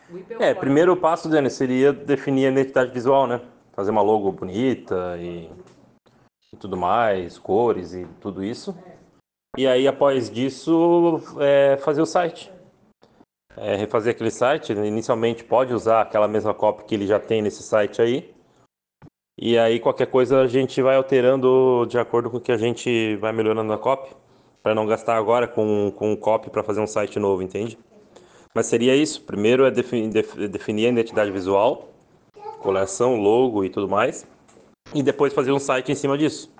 Primeiro passo, Dani, seria definir a identidade visual, né? Fazer uma logo bonita e tudo mais, cores e tudo isso. E aí, após disso, fazer o site. Refazer aquele site. Inicialmente pode usar aquela mesma copy que ele já tem nesse site aí. E aí, qualquer coisa a gente vai alterando de acordo com o que a gente vai melhorando na copy. Para não gastar agora com copy para fazer um site novo, entende? Mas seria isso. Primeiro é definir a identidade visual, coleção, logo e tudo mais. E depois fazer um site em cima disso.